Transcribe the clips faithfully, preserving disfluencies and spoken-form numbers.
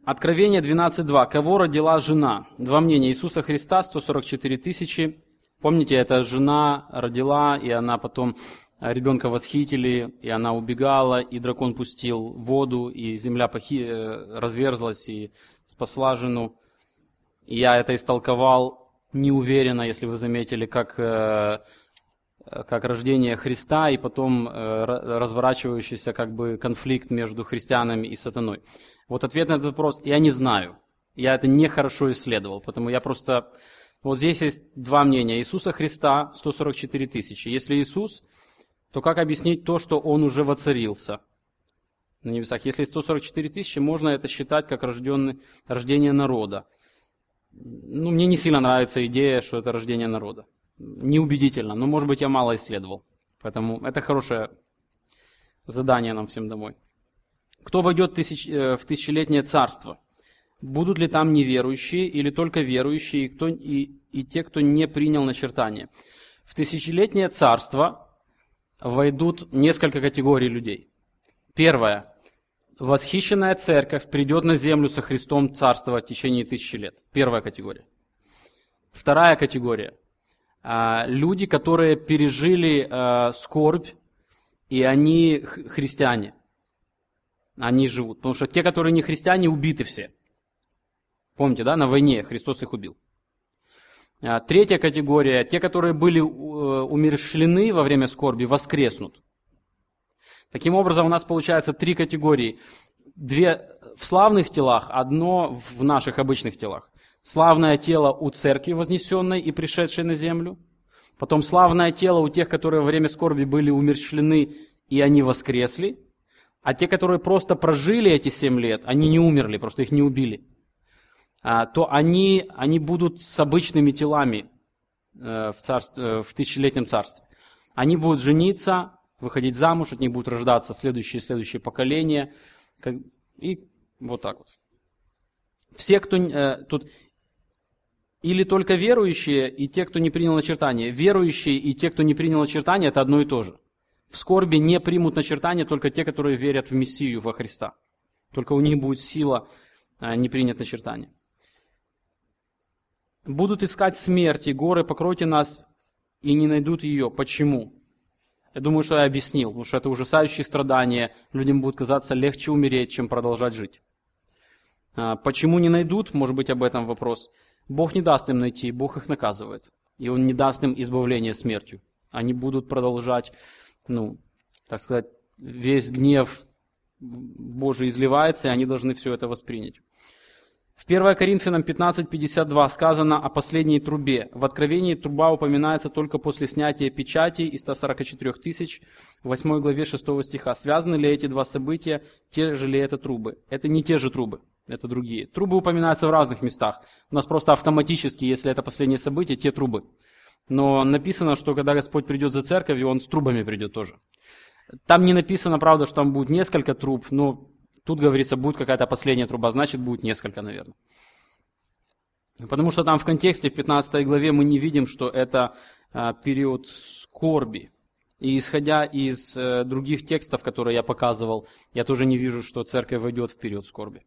Откровение двенадцать два. Кого родила жена? Два мнения. Иисуса Христа, сто сорок четыре тысячи. Помните, эта жена родила, и она потом, ребенка восхитили, и она убегала, и дракон пустил воду, и земля похи... разверзлась, и спасла жену. И я это истолковал неуверенно, если вы заметили, как, как рождение Христа, и потом разворачивающийся как бы конфликт между христианами и сатаной. Вот ответ на этот вопрос я не знаю. Я это нехорошо исследовал, потому я просто... Вот здесь есть два мнения. Иисуса Христа сто сорок четыре тысячи. Если Иисус, то как объяснить то, что Он уже воцарился на небесах? Если сто сорок четыре тысячи, можно это считать как рожденный, рождение народа. Ну, мне не сильно нравится идея, что это рождение народа. Неубедительно, но, может быть, я мало исследовал. Поэтому это хорошее задание нам всем домой. Кто войдет в, тысяч, в тысячелетнее царство? Будут ли там неверующие или только верующие, и, кто, и, и те, кто не принял начертание? В тысячелетнее царство войдут несколько категорий людей. Первое. Восхищенная церковь придет на землю со Христом царствовать в течение тысячи лет. Первая категория. Вторая категория. Люди, которые пережили скорбь, и они христиане. Они живут. Потому что те, которые не христиане, убиты все. Помните, да, на войне Христос их убил. Третья категория. Те, которые были умерщвлены во время скорби, воскреснут. Таким образом, у нас получается три категории. Две в славных телах, одно в наших обычных телах. Славное тело у церкви вознесенной и пришедшей на землю. Потом славное тело у тех, которые во время скорби были умерщвлены, и они воскресли. А те, которые просто прожили эти семь лет, они не умерли, просто их не убили, то они, они будут с обычными телами в, царстве, в тысячелетнем царстве. Они будут жениться, выходить замуж, от них будут рождаться следующие следующие поколения. И вот так вот. Все, кто тут... Или только верующие и те, кто не принял начертание. Верующие и те, кто не принял начертание, это одно и то же. В скорби не примут начертание только те, которые верят в Мессию, во Христа. Только у них будет сила не принять начертание. Будут искать смерти, горы, покройте нас, и не найдут ее. Почему? Я думаю, что я объяснил, потому что это ужасающие страдания. Людям будет казаться легче умереть, чем продолжать жить. Почему не найдут? Может быть, об этом вопрос. Бог не даст им найти, Бог их наказывает. И Он не даст им избавления смертью. Они будут продолжать, ну, так сказать, весь гнев Божий изливается, и они должны все это воспринять. В первое Коринфянам пятнадцать пятьдесят два сказано о последней трубе. В Откровении труба упоминается только после снятия печати из ста сорока четырёх тысяч, в восьмой главе шестого стиха. Связаны ли эти два события, те же ли это трубы? Это не те же трубы, это другие. Трубы упоминаются в разных местах. У нас просто автоматически, если это последнее событие, те трубы. Но написано, что когда Господь придет за церковью, Он с трубами придет тоже. Там не написано, правда, что там будет несколько труб, но тут говорится, будет какая-то последняя труба, значит, будет несколько, наверное. Потому что там в контексте, в пятнадцатой главе, мы не видим, что это а, период скорби. И исходя из а, других текстов, которые я показывал, я тоже не вижу, что церковь войдет в период скорби.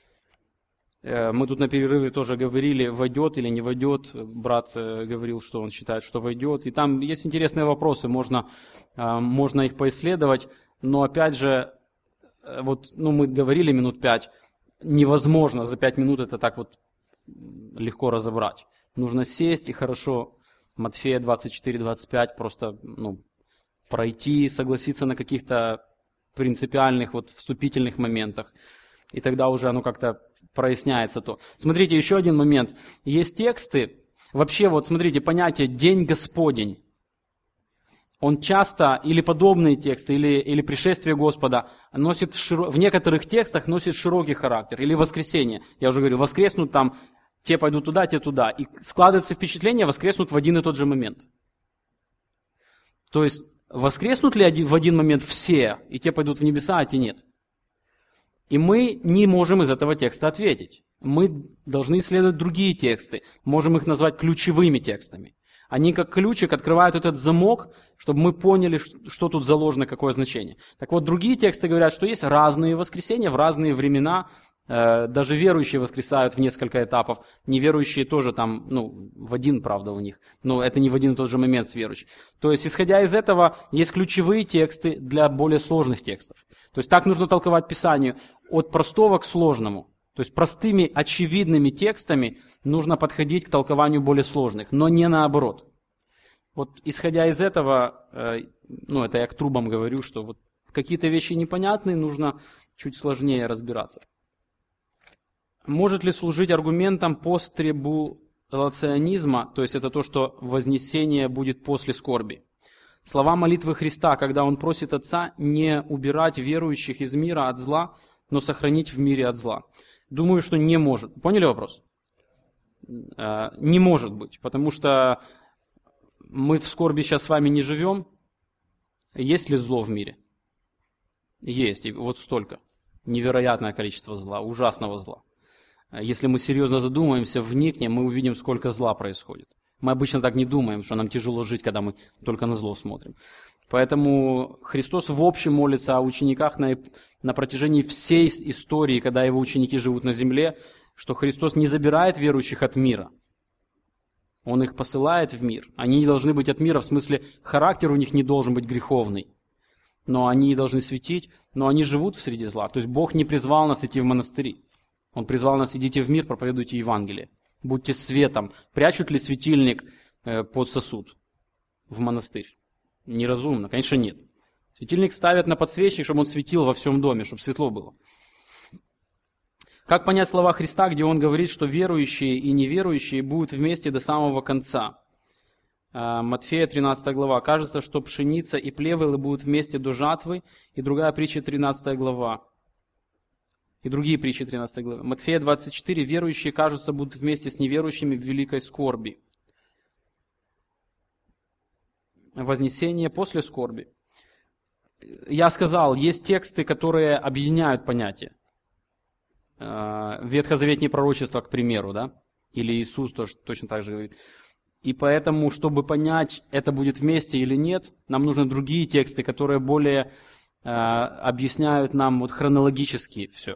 Мы тут на перерыве тоже говорили, войдет или не войдет. Брат говорил, что он считает, что войдет. И там есть интересные вопросы, можно, можно их поисследовать. Но опять же, вот, ну, мы говорили минут пять, невозможно за пять минут это так вот легко разобрать. Нужно сесть и хорошо Матфея двадцать четыре двадцать пять просто, ну, пройти, согласиться на каких-то принципиальных, вот, вступительных моментах. И тогда уже оно как-то проясняется то. Смотрите, еще один момент. Есть тексты, вообще вот смотрите, понятие «день Господень». Он часто, или подобные тексты, или, или пришествие Господа, носит широ... в некоторых текстах носит широкий характер. Или воскресенье. Я уже говорил, воскреснут там, те пойдут туда, те туда. И складывается впечатление, воскреснут в один и тот же момент. То есть, воскреснут ли в один момент все, и те пойдут в небеса, а те нет? И мы не можем из этого текста ответить. Мы должны исследовать другие тексты. Можем их назвать ключевыми текстами. Они как ключик открывают этот замок, чтобы мы поняли, что тут заложено, какое значение. Так вот, другие тексты говорят, что есть разные воскресения в разные времена. Даже верующие воскресают в несколько этапов. Неверующие тоже там, ну, в один, правда, у них. Но это не в один и тот же момент с верующим. То есть, исходя из этого, есть ключевые тексты для более сложных текстов. То есть, так нужно толковать Писанию от простого к сложному. То есть, простыми, очевидными текстами нужно подходить к толкованию более сложных, но не наоборот. Вот, исходя из этого, ну, это я к трубам говорю, что вот какие-то вещи непонятные, нужно чуть сложнее разбираться. Может ли служить аргументом пострибулационизма, то есть это то, что вознесение будет после скорби? Слова молитвы Христа, когда Он просит Отца не убирать верующих из мира от зла, но сохранить в мире от зла. Думаю, что не может. Поняли вопрос? Не может быть, потому что мы в скорби сейчас с вами не живем. Есть ли зло в мире? Есть, и вот столько. Невероятное количество зла, ужасного зла. Если мы серьезно задумаемся, вникнем, мы увидим, сколько зла происходит. Мы обычно так не думаем, что нам тяжело жить, когда мы только на зло смотрим. Поэтому Христос в общем молится о учениках на, на протяжении всей истории, когда Его ученики живут на земле, что Христос не забирает верующих от мира. Он их посылает в мир. Они не должны быть от мира, в смысле характер у них не должен быть греховный. Но они должны светить, но они живут в среде зла. То есть Бог не призвал нас идти в монастыри. Он призвал нас: идите в мир, проповедуйте Евангелие. Будьте светом. Прячут ли светильник под сосуд в монастырь? Неразумно. Конечно, нет. Светильник ставят на подсвечник, чтобы он светил во всем доме, чтобы светло было. Как понять слова Христа, где Он говорит, что верующие и неверующие будут вместе до самого конца? Матфея тринадцатая глава. Кажется, что пшеница и плевелы будут вместе до жатвы. И другая притча тринадцатая глава. И другие притчи тринадцатой главы. Матфея двадцать четыре. Верующие, кажется, будут вместе с неверующими в великой скорби. Вознесение после скорби. Я сказал, есть тексты, которые объединяют понятия. Ветхозаветные пророчества, к примеру, да? Или Иисус тоже точно так же говорит. И поэтому, чтобы понять, это будет вместе или нет, нам нужны другие тексты, которые более э, объясняют нам вот хронологически все.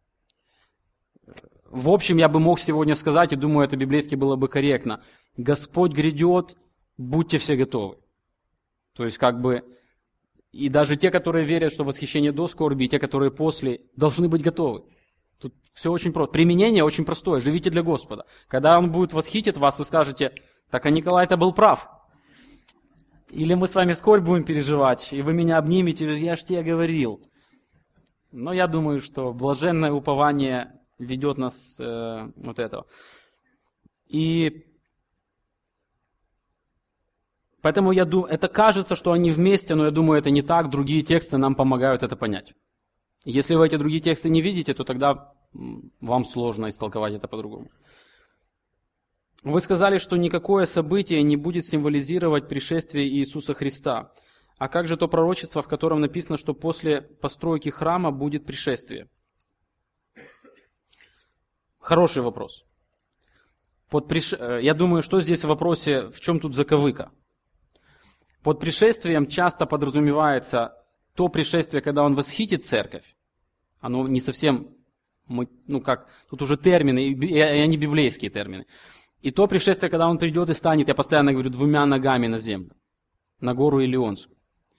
В общем, я бы мог сегодня сказать, и думаю, это библейски было бы корректно. Господь грядет, будьте все готовы. То есть, как бы, и даже те, которые верят, что восхищение до скорби, и те, которые после, должны быть готовы. Тут все очень просто. Применение очень простое. Живите для Господа. Когда Он будет восхитить вас, вы скажете: так, а Николай-то был прав. Или мы с вами скорбь будем переживать, и вы меня обнимете, я ж тебе говорил. Но я думаю, что блаженное упование ведет нас э, вот этого. И поэтому я думаю, это кажется, что они вместе, но я думаю, это не так. Другие тексты нам помогают это понять. Если вы эти другие тексты не видите, то тогда вам сложно истолковать это по-другому. Вы сказали, что никакое событие не будет символизировать пришествие Иисуса Христа. А как же то пророчество, в котором написано, что после постройки храма будет пришествие? Хороший вопрос. Под приш... Я думаю, что здесь в вопросе, в чем тут заковыка? Под пришествием часто подразумевается то пришествие, когда Он восхитит церковь. Оно не совсем, ну как, тут уже термины, и они библейские термины. И то пришествие, когда Он придет и станет, я постоянно говорю, двумя ногами на землю, на гору Илионскую.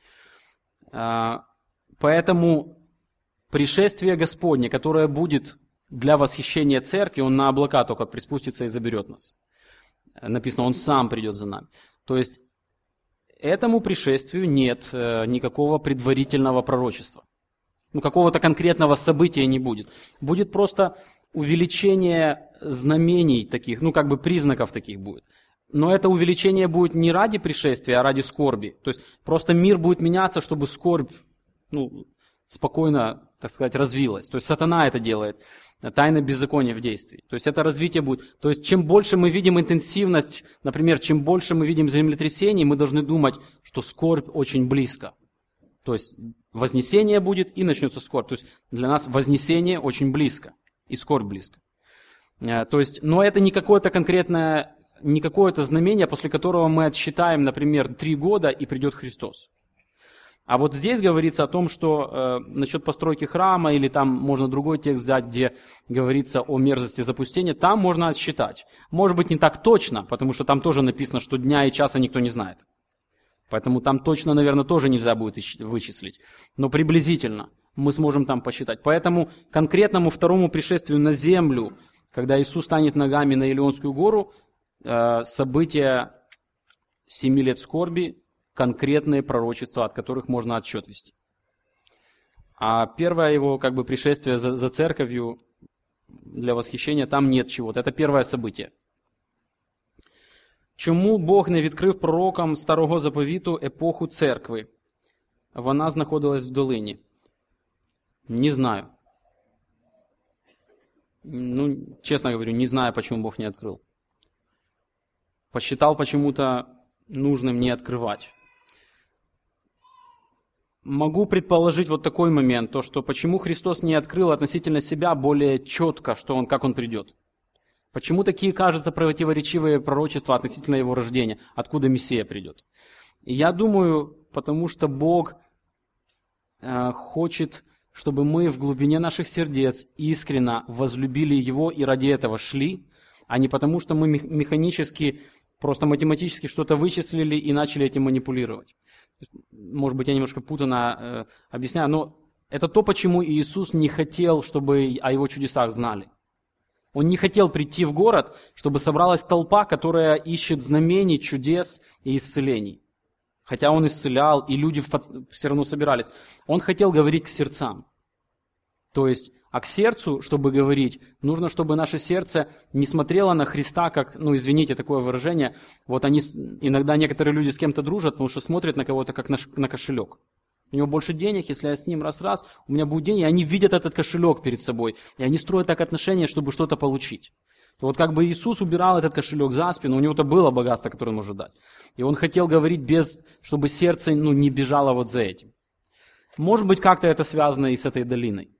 Поэтому пришествие Господне, которое будет для восхищения церкви, Он на облака только приспустится и заберет нас. Написано, Он сам придет за нами. То есть этому пришествию нет никакого предварительного пророчества. Ну, какого-то конкретного события не будет. Будет просто увеличение знамений таких, ну, как бы признаков таких будет. Но это увеличение будет не ради пришествия, а ради скорби. То есть просто мир будет меняться, чтобы скорбь, ну, спокойно, так сказать, развилась. То есть сатана это делает. Тайна беззакония в действии. То есть это развитие будет. То есть чем больше мы видим интенсивность, например, чем больше мы видим землетрясений, мы должны думать, что скорбь очень близко. То есть вознесение будет и начнется скорбь. То есть для нас вознесение очень близко и скорбь близко. То есть, но это не какое-то конкретное не какое-то знамение, после которого мы отсчитаем, например, три года и придет Христос. А вот здесь говорится о том, что э, насчет постройки храма, или там можно другой текст взять, где говорится о мерзости запустения, там можно отсчитать. Может быть, не так точно, потому что там тоже написано, что дня и часа никто не знает. Поэтому там точно, наверное, тоже нельзя будет вычислить. Но приблизительно мы сможем там посчитать. Поэтому конкретному второму пришествию на землю, когда Иисус станет ногами на Илионскую гору, э, события семи лет скорби, конкретные пророчества, от которых можно отсчет вести. А первое его как бы пришествие за, за церковью для восхищения, там нет чего-то. Это первое событие. Чому Бог не відкрив пророкам старого заповіту епоху церкви? Вона знаходилась в долині. Не знаю. Ну, честно говорю, не знаю, почему Бог не открыл. Посчитал почему-то нужным не открывать. Могу предположить вот такой момент, то, что почему Христос не открыл относительно себя более четко, что он, как Он придет. Почему такие, кажется, противоречивые пророчества относительно Его рождения, откуда Мессия придет. И я думаю, потому что Бог э, хочет, чтобы мы в глубине наших сердец искренне возлюбили Его и ради этого шли, а не потому, что мы механически, просто математически что-то вычислили и начали этим манипулировать. Может быть, я немножко путанно э, объясняю, но это то, почему Иисус не хотел, чтобы о Его чудесах знали. Он не хотел прийти в город, чтобы собралась толпа, которая ищет знамений, чудес и исцелений. Хотя Он исцелял, и люди все равно собирались. Он хотел говорить к сердцам. То есть, а к сердцу, чтобы говорить, нужно, чтобы наше сердце не смотрело на Христа, как, ну, извините, такое выражение, вот они, иногда некоторые люди с кем-то дружат, потому что смотрят на кого-то, как на, на кошелек. У него больше денег, если я с ним раз-раз, у меня будет деньги, и они видят этот кошелек перед собой, и они строят так отношения, чтобы что-то получить. То вот как бы Иисус убирал этот кошелек за спину, у него-то было богатство, которое он может дать. И он хотел говорить без, чтобы сердце, ну, не бежало вот за этим. Может быть, как-то это связано и с этой долиной.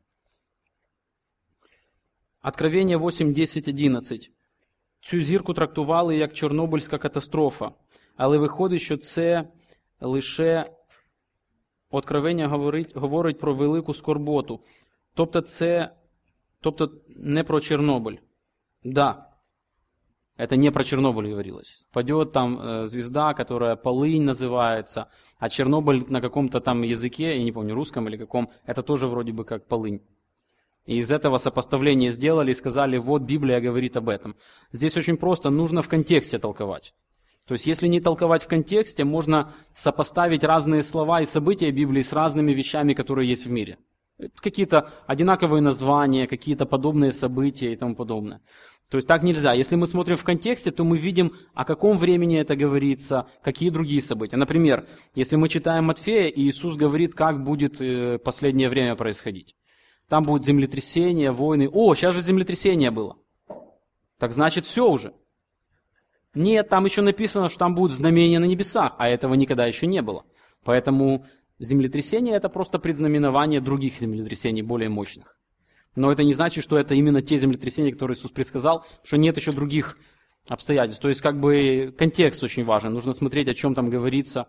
Откровение восемь, десять, одинадцять. Цю зірку трактували як Чорнобильська катастрофа, але виходить, що це лише Откровення говорить, говорить про велику скорботу. Тобто це, тобто не про Чернобыль. Да, это не про Чернобыль говорилось. Пойдет там э, звезда, которая Полынь называется, а Чернобыль на каком-то там языке, я не помню, русском или каком, это тоже вроде бы как Полынь. И из этого сопоставления сделали и сказали, вот Библия говорит об этом. Здесь очень просто, нужно в контексте толковать. То есть, если не толковать в контексте, можно сопоставить разные слова и события Библии с разными вещами, которые есть в мире. Какие-то одинаковые названия, какие-то подобные события и тому подобное. То есть, так нельзя. Если мы смотрим в контексте, то мы видим, о каком времени это говорится, какие другие события. Например, если мы читаем Матфея, и Иисус говорит, как будет последнее время происходить. Там будет землетрясение, войны. О, сейчас же землетрясение было. Так значит, все уже. Нет, там еще написано, что там будут знамения на небесах, а этого никогда еще не было. Поэтому землетрясение – это просто предзнаменование других землетрясений, более мощных. Но это не значит, что это именно те землетрясения, которые Иисус предсказал, что нет еще других обстоятельств. То есть, как бы, контекст очень важен. Нужно смотреть, о чем там говорится.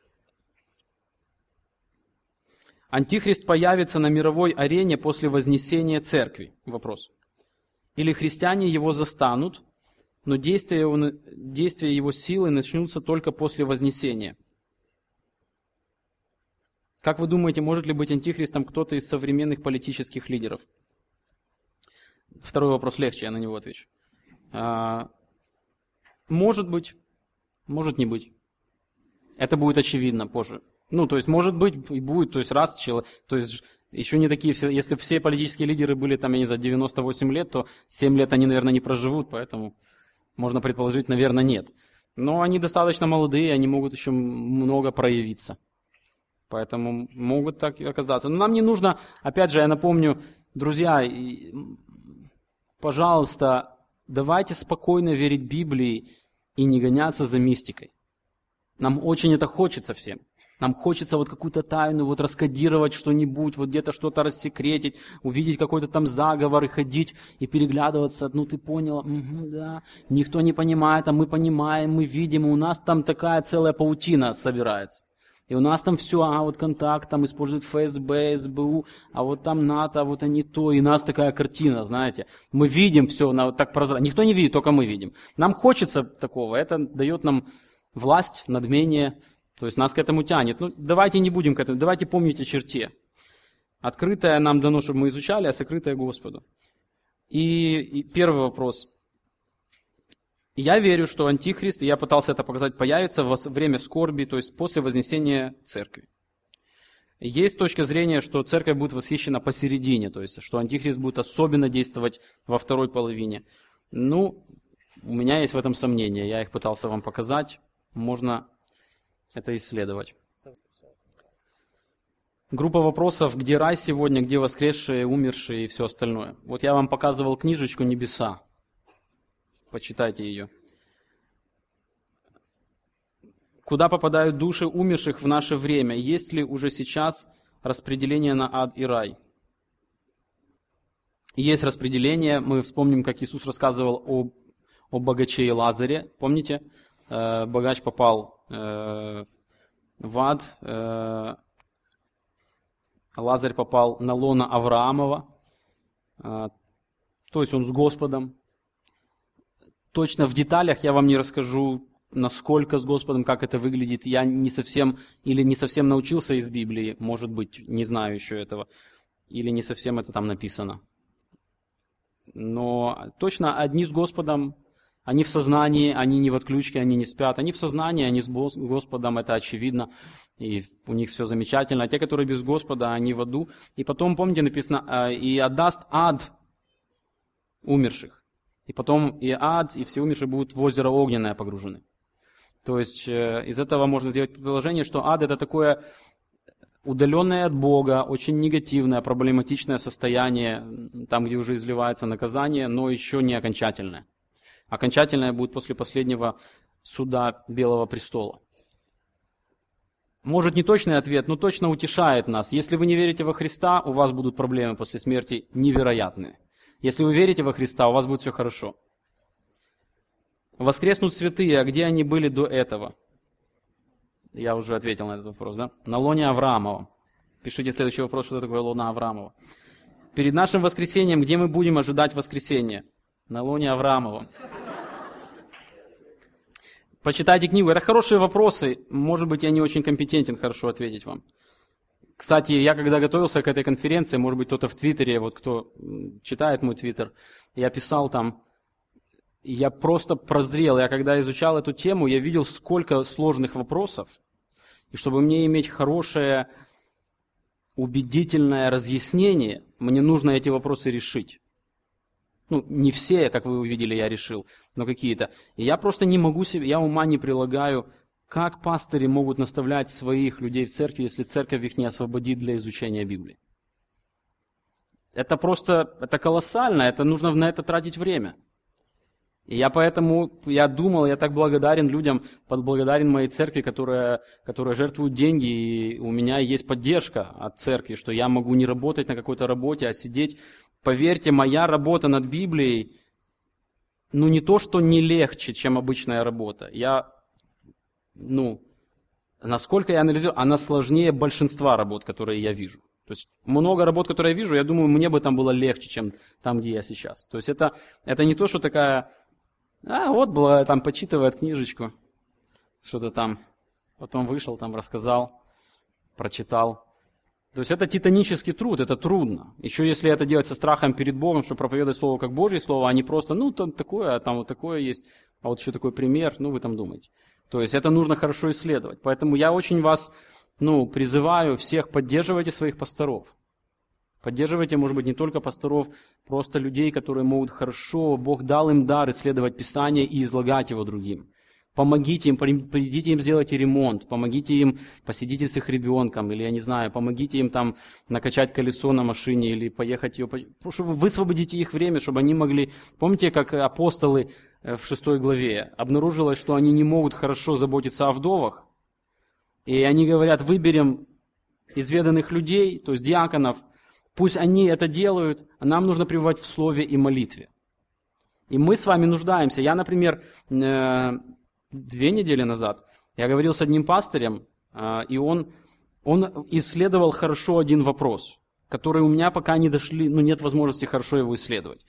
Антихрист появится на мировой арене после вознесения церкви. Вопрос. Или христиане его застанут, но действия его, действия его силы начнутся только после вознесения. Как вы думаете, может ли быть антихристом кто-то из современных политических лидеров? Второй вопрос легче, я на него отвечу. А, может быть, может не быть. Это будет очевидно позже. Ну, то есть, может быть, и будет, то есть, раз человек, то есть, еще не такие все, если все политические лидеры были, там, я не знаю, девяносто восемь лет, то семь лет они, наверное, не проживут, поэтому можно предположить, наверное, нет. Но они достаточно молодые, они могут еще много проявиться. Поэтому могут так и оказаться. Но нам не нужно, опять же, я напомню, друзья, пожалуйста, давайте спокойно верить Библии и не гоняться за мистикой. Нам очень это хочется всем. Нам хочется вот какую-то тайну, вот раскодировать что-нибудь, вот где-то что-то рассекретить, увидеть какой-то там заговор и ходить и переглядываться. Ну ты поняла, угу, да. Никто не понимает, а мы понимаем, мы видим, и у нас там такая целая паутина собирается. И у нас там все, а вот контакт там использует эф эс бэ, эс бэ у, а вот там НАТО, а вот они то. И у нас такая картина, знаете. Мы видим все на, так прозрачно. Никто не видит, только мы видим. Нам хочется такого, это дает нам власть, надмение. То есть нас к этому тянет. Ну, давайте не будем к этому, давайте помнить о черте. Открытое нам дано, чтобы мы изучали, а сокрытое Господу. И, и первый вопрос. Я верю, что Антихрист, и я пытался это показать, появится во время скорби, то есть после вознесения церкви. Есть точка зрения, что церковь будет восхищена посередине, то есть что Антихрист будет особенно действовать во второй половине. Ну, у меня есть в этом сомнения, я их пытался вам показать, можно это исследовать. Группа вопросов, где рай сегодня, где воскресшие, умершие и все остальное. Вот я вам показывал книжечку «Небеса». Почитайте ее. Куда попадают души умерших в наше время? Есть ли уже сейчас распределение на ад и рай? Есть распределение. Мы вспомним, как Иисус рассказывал о, о богаче и Лазаре. Помните? Э, богач попал э, в ад. Э, Лазарь попал на лоно Авраамова. Э, то есть он с Господом. Точно в деталях я вам не расскажу, насколько с Господом, как это выглядит. Я не совсем, или не совсем научился из Библии, может быть, не знаю еще этого, или не совсем это там написано. Но точно одни с Господом, они в сознании, они не в отключке, они не спят. Они в сознании, они с Господом, это очевидно, и у них все замечательно. А те, которые без Господа, они в аду. И потом, помните, написано, и отдаст ад умерших. И потом и ад, и все умершие будут в озеро огненное погружены. То есть э, из этого можно сделать предположение, что ад это такое удаленное от Бога, очень негативное, проблематичное состояние, там, где уже изливается наказание, но еще не окончательное. Окончательное будет после последнего суда Белого престола. Может, не точный ответ, но точно утешает нас. Если вы не верите во Христа, у вас будут проблемы после смерти невероятные. Если вы верите во Христа, у вас будет все хорошо. Воскреснут святые, а где они были до этого? Я уже ответил на этот вопрос, да? На лоне Авраамова. Пишите следующий вопрос, что такое лона Авраамова. Перед нашим воскресением, где мы будем ожидать воскресения? На лоне Авраамова. Почитайте книгу. Это хорошие вопросы. Может быть, я не очень компетентен хорошо ответить вам. Кстати, я когда готовился к этой конференции, может быть, кто-то в Твиттере, вот кто читает мой Твиттер, я писал там, я просто прозрел. Я когда изучал эту тему, я видел, сколько сложных вопросов. И чтобы мне иметь хорошее, убедительное разъяснение, мне нужно эти вопросы решить. Ну, не все, как вы увидели, я решил, но какие-то. И я просто не могу себе, я ума не прилагаю, как пастыри могут наставлять своих людей в церкви, если церковь их не освободит для изучения Библии? Это просто, это колоссально, это нужно на это тратить время. И я поэтому, я думал, я так благодарен людям, благодарен моей церкви, которая, которая жертвует деньги, и у меня есть поддержка от церкви, что я могу не работать на какой-то работе, а сидеть. Поверьте, моя работа над Библией, ну не то, что не легче, чем обычная работа. Я, ну, насколько я анализирую, она сложнее большинства работ, которые я вижу. То есть много работ, которые я вижу, я думаю, мне бы там было легче, чем там, где я сейчас. То есть это, это не то, что такая, а вот была, там почитывает книжечку, что-то там, потом вышел, там рассказал, прочитал. То есть это титанический труд, это трудно. Еще если это делать со страхом перед Богом, что проповедовать Слово как Божье Слово, а не просто, ну, там такое, а там вот такое есть, а вот еще такой пример, ну, вы там думаете. То есть это нужно хорошо исследовать. Поэтому я очень вас, ну, призываю всех, поддерживайте своих пасторов. Поддерживайте, может быть, не только пасторов, просто людей, которые могут хорошо, Бог дал им дар исследовать Писание и излагать его другим. Помогите им, придите им, сделайте ремонт, помогите им, посидите с их ребенком, или, я не знаю, помогите им там накачать колесо на машине, или поехать ее, чтобы высвободите их время, чтобы они могли... Помните, как апостолы в шестой главе обнаружилось, что они не могут хорошо заботиться о вдовах, И они говорят, выберем изведанных людей, то есть диаконов, пусть они это делают, а нам нужно пребывать в слове и молитве. И мы с вами нуждаемся. Я, например, две недели назад я говорил с одним пастырем, и он, он исследовал хорошо один вопрос, который у меня пока не дошли, ну нет возможности хорошо его исследовать.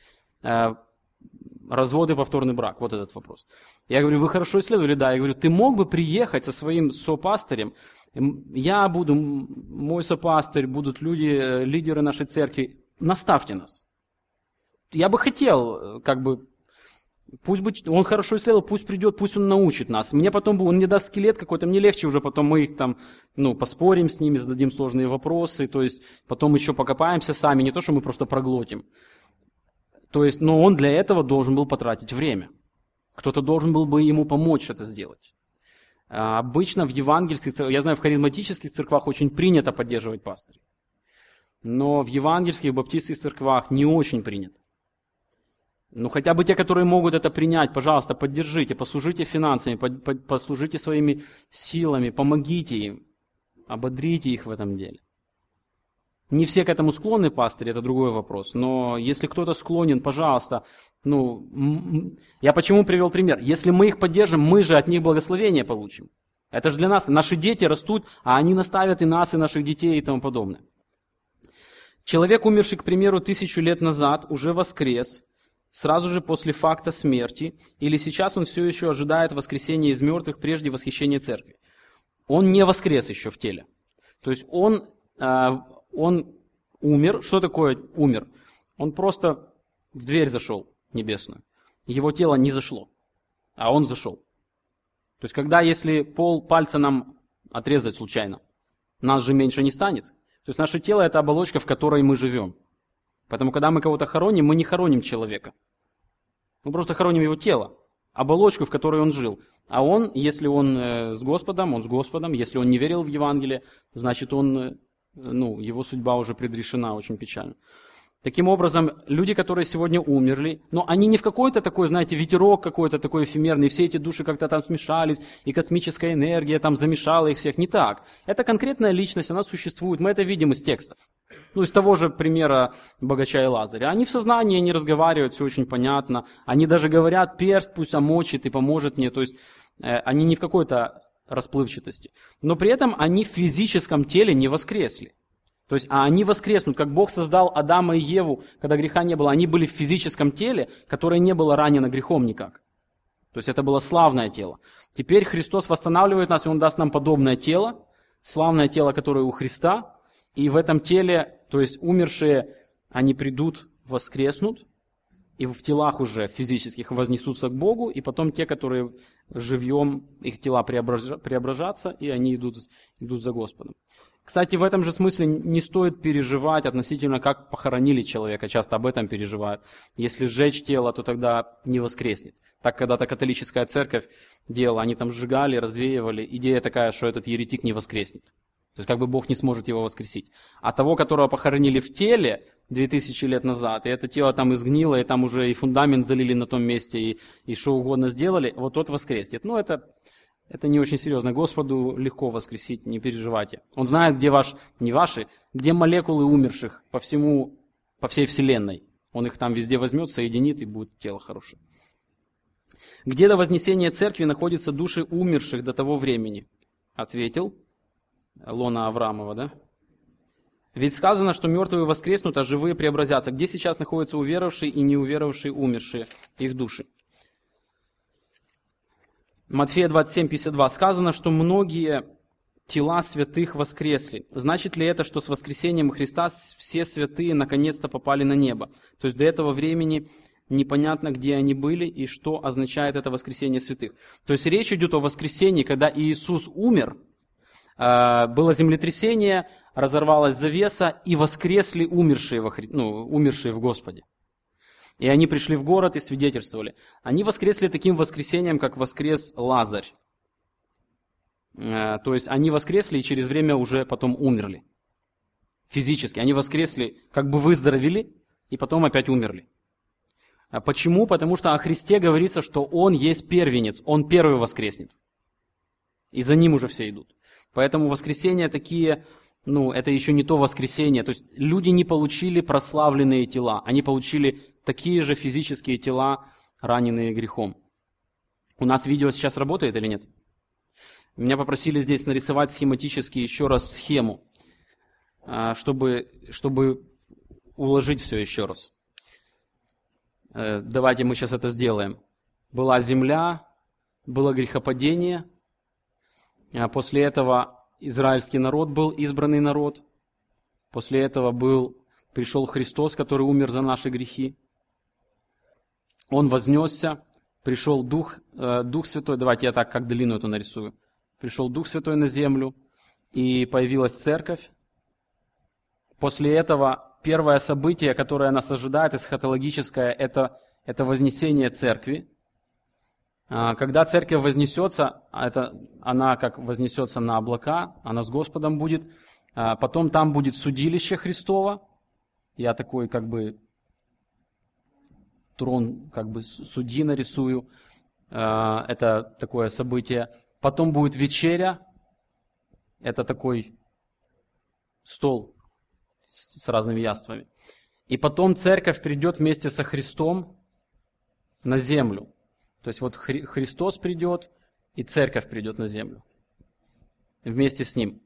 Развод и повторный брак, вот этот вопрос. Я говорю, вы хорошо исследовали? Да. Я говорю, ты мог бы приехать со своим сопастырем, я буду, мой сопастырь, будут люди, лидеры нашей церкви, наставьте нас. Я бы хотел, как бы, пусть бы, он хорошо исследовал, пусть придет, пусть он научит нас. Мне потом, он мне даст скелет какой-то, мне легче уже, потом мы их там, ну, поспорим с ними, зададим сложные вопросы, то есть потом еще покопаемся сами, не то, что мы просто проглотим. То есть, но он для этого должен был потратить время. Кто-то должен был бы ему помочь это сделать. А обычно в евангельских церквах, я знаю, в харизматических церквах очень принято поддерживать пастырей. Но в евангельских, баптистских церквах не очень принято. Ну, хотя бы те, которые могут это принять, пожалуйста, поддержите, послужите финансами, послужите своими силами, помогите им, ободрите их в этом деле. Не все к этому склонны, пастыри, это другой вопрос. Но если кто-то склонен, пожалуйста, ну, я почему привел пример? Если мы их поддержим, мы же от них благословение получим. Это же для нас. Наши дети растут, а они наставят и нас, и наших детей, и тому подобное. Человек, умерший, к примеру, тысячу лет назад, уже воскрес, сразу же после факта смерти, или сейчас он все еще ожидает воскресения из мертвых прежде восхищения церкви. Он не воскрес еще в теле. То есть он... Он умер. Что такое умер? Он просто в дверь зашел небесную. Его тело не зашло, а он зашел. То есть, когда, если пол пальца нам отрезать случайно, нас же меньше не станет. То есть, наше тело – это оболочка, в которой мы живем. Поэтому, когда мы кого-то хороним, мы не хороним человека. Мы просто хороним его тело, оболочку, в которой он жил. А он, если он с Господом, он с Господом. Если он не верил в Евангелие, значит, он... ну, его судьба уже предрешена, очень печально. Таким образом, люди, которые сегодня умерли, но они не в какой-то такой, знаете, ветерок какой-то такой эфемерный, все эти души как-то там смешались, и космическая энергия там замешала их всех. Не так. Это конкретная личность, она существует, мы это видим из текстов. Ну, из того же примера богача и Лазаря. Они в сознании, они разговаривают, все очень понятно. Они даже говорят, перст пусть омочит и поможет мне. То есть, э, они не в какой-то расплывчатости. Но при этом они в физическом теле не воскресли. То есть, а они воскреснут, как Бог создал Адама и Еву, когда греха не было. Они были в физическом теле, которое не было ранено грехом никак. То есть, это было славное тело. Теперь Христос восстанавливает нас, и Он даст нам подобное тело, славное тело, которое у Христа. И в этом теле, то есть, умершие, они придут, воскреснут, и в телах уже физических вознесутся к Богу, и потом те, которые живьем, их тела преображатся, и они идут, идут за Господом. Кстати, в этом же смысле не стоит переживать относительно, как похоронили человека. Часто об этом переживают. Если сжечь тело, то тогда не воскреснет. Так когда-то католическая церковь делала, они там сжигали, развеивали. Идея такая, что этот еретик не воскреснет. То есть как бы Бог не сможет его воскресить. А того, которого похоронили в теле две тысячи лет назад, и это тело там изгнило, и там уже и фундамент залили на том месте, и, и что угодно сделали, вот тот воскреснет. Но это, это не очень серьезно. Господу легко воскресить, не переживайте. Он знает, где ваш, не ваши, где молекулы умерших по всему, по всей вселенной. Он их там везде возьмет, соединит, и будет тело хорошее. Где до вознесения церкви находятся души умерших до того времени? Ответил Лона Авраамова, да? Ведь сказано, что мертвые воскреснут, а живые преобразятся. Где сейчас находятся уверовавшие и неуверовавшие умершие, их души? Матфея двадцать семь пятьдесят два. Сказано, что многие тела святых воскресли. Значит ли это, что с воскресением Христа все святые наконец-то попали на небо? То есть до этого времени непонятно, где они были и что означает это воскресение святых. То есть речь идет о воскресении, когда Иисус умер, было землетрясение, разорвалась завеса, и воскресли умершие, во Хри... ну, умершие в Господе. И они пришли в город и свидетельствовали. Они воскресли таким воскресением, как воскрес Лазарь. То есть они воскресли и через время уже потом умерли. Физически. Они воскресли, как бы выздоровели, и потом опять умерли. Почему? Потому что о Христе говорится, что Он есть первенец, Он первый воскреснет. И за Ним уже все идут. Поэтому воскресения такие, ну, это еще не то воскресение. То есть люди не получили прославленные тела, они получили такие же физические тела, раненые грехом. У нас видео сейчас работает или нет? Меня попросили здесь нарисовать схематически еще раз схему, чтобы, чтобы уложить все еще раз. Давайте мы сейчас это сделаем. Была земля, было грехопадение. После этого израильский народ был избранный народ. После этого был, пришел Христос, который умер за наши грехи. Он вознесся, пришел Дух, Дух Святой. Давайте я так, как длину эту нарисую. Пришел Дух Святой на землю, и появилась церковь. После этого первое событие, которое нас ожидает, эсхатологическое, это, это вознесение церкви. Когда церковь вознесется, это, она как вознесется на облака, она с Господом будет. Потом там будет судилище Христово. Я такой как бы трон как бы судьи нарисую. Это такое событие. Потом будет вечеря. Это такой стол с разными яствами. И потом церковь придет вместе со Христом на землю. То есть вот Хри- Христос придет, и церковь придет на землю. Вместе с Ним.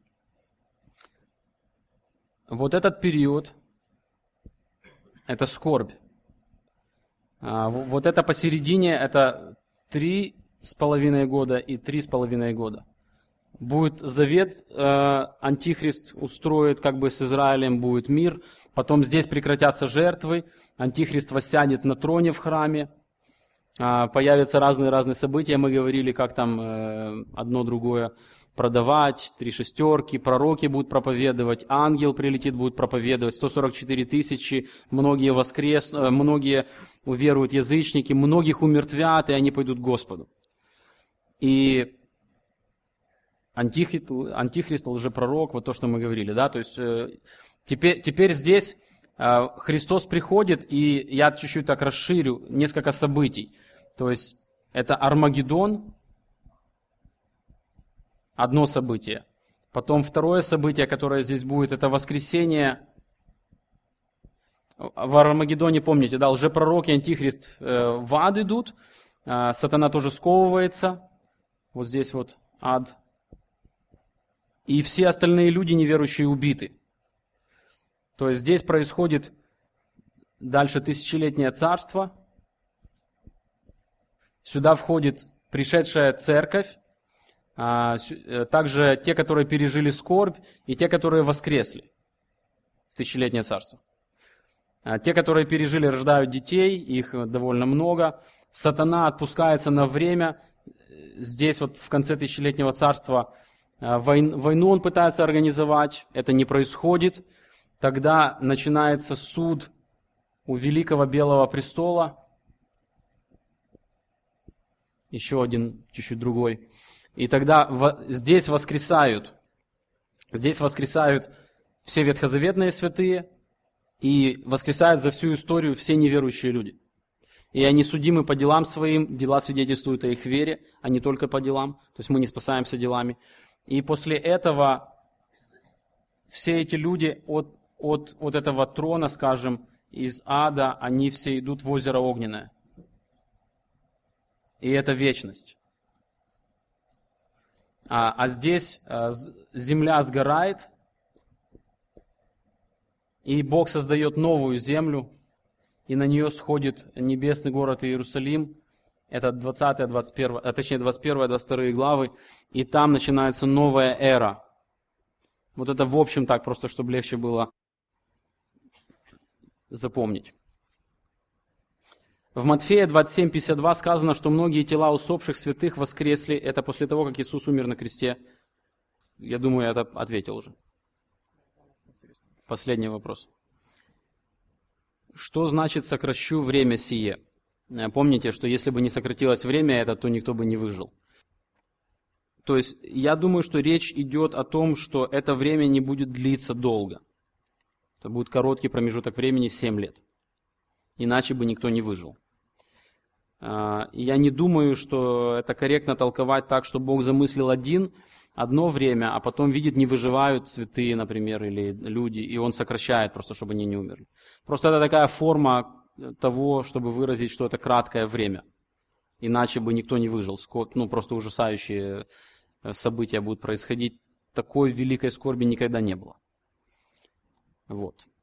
Вот этот период, это скорбь. А, вот это посередине, это три с половиной года и три с половиной года. Будет завет, э, Антихрист устроит как бы с Израилем, будет мир. Потом здесь прекратятся жертвы, Антихрист воссядет на троне в храме. Э, появятся разные-разные события. Мы говорили, как там э, одно другое продавать, три шестерки, пророки будут проповедовать, ангел прилетит, будет проповедовать, сто сорок четыре тысячи, многие воскрес, э, многие уверуют язычники, многих умертвят, и они пойдут к Господу. И Антихрист, антихрист, лжепророк, вот то, что мы говорили, да, то есть э, теперь, теперь здесь э, Христос приходит, и я чуть-чуть так расширю несколько событий. То есть это Армагеддон, одно событие. Потом второе событие, которое здесь будет, это воскресение. В Армагеддоне, помните, да, лжепророк и антихрист э, в ад идут, э, сатана тоже сковывается, вот здесь вот ад. И все остальные люди неверующие убиты. То есть здесь происходит дальше тысячелетнее царство. Сюда входит пришедшая церковь, а, также те, которые пережили скорбь, и те, которые воскресли в тысячелетнее царство. А те, которые пережили, рождают детей, их довольно много. Сатана отпускается на время. Здесь вот в конце тысячелетнего царства войну он пытается организовать, это не происходит. Тогда начинается суд у Великого Белого Престола. Еще один, чуть-чуть другой. И тогда здесь воскресают, здесь воскресают все ветхозаветные святые, и воскресают за всю историю все неверующие люди. И они судимы по делам своим, дела свидетельствуют о их вере, а не только по делам. То есть мы не спасаемся делами. И после этого все эти люди от, от, от этого трона, скажем, из ада, они все идут в озеро Огненное. И это вечность. А, а здесь а, земля сгорает, и Бог создает новую землю, и на нее сходит небесный город Иерусалим. Это двадцатая, двадцать первая, а точнее двадцать первая, двадцать вторая главы, и там начинается новая эра. Вот это в общем так, просто чтобы легче было запомнить. В Матфея двадцать семь пятьдесят два сказано, что многие тела усопших святых воскресли. Это после того, как Иисус умер на кресте. Я думаю, я это ответил уже. Последний вопрос. Что значит «сокращу время сие»? Помните, что если бы не сократилось время это, то никто бы не выжил. То есть я думаю, что речь идет о том, что это время не будет длиться долго. Это будет короткий промежуток времени, семь лет. Иначе бы никто не выжил. И я не думаю, что это корректно толковать так, что Бог замыслил один, одно время, а потом видит, не выживают цветы, например, или люди, и Он сокращает просто, чтобы они не умерли. Просто это такая форма того, чтобы выразить, что это краткое время. Иначе бы никто не выжил. Ну, просто ужасающие события будут происходить. Такой великой скорби никогда не было. Вот.